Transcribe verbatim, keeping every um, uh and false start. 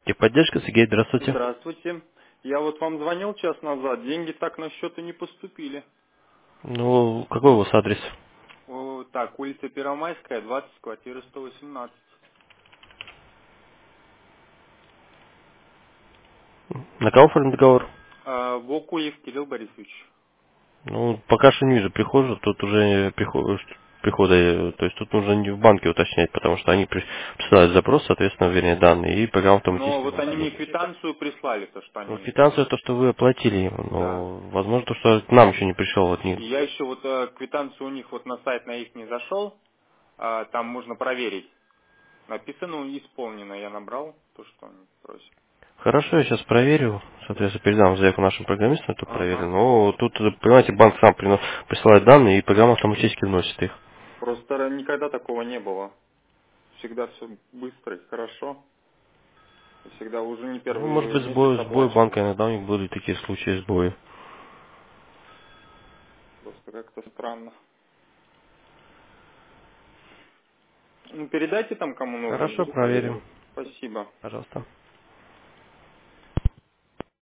Техподдержка, Сергей, здравствуйте. Здравствуйте. Я вот вам звонил час назад, деньги так на счет и не поступили. Ну, какой у вас адрес? О, так, улица Первомайская, двадцать, квартира сто восемнадцать. На кого оформлен договор? А, Вокуев Кирилл Борисович. Ну, пока что не вижу прихожу, тут уже приход- прихода, э, то есть тут нужно не в банке уточнять, потому что они при- присылают запрос, соответственно, вернее, данные, и программа Но автоматически вот они мне вносит. квитанцию прислали, то, что Ну, они... квитанция то, что вы оплатили, Да. но возможно, то, что к нам еще не пришел от них. И я еще вот э, квитанцию у них вот на сайт на их не зашел, а, там можно проверить. Написано исполнено, я набрал то, что они просят. Хорошо, я сейчас проверю, соответственно, передам заявку нашим программистам, это проверю. Ага. Но тут, понимаете, банк сам прино- присылает данные, и программа автоматически вносит их. Просто никогда такого не было. Всегда все быстро и хорошо. И всегда уже не Ну, может первый быть, месяц сбой, сбой банка, оплачиваю. иногда у них были такие случаи сбоя. Просто как-то странно. Ну, передайте там, кому нужно, Хорошо, пусть проверим. проверят. Спасибо. Пожалуйста.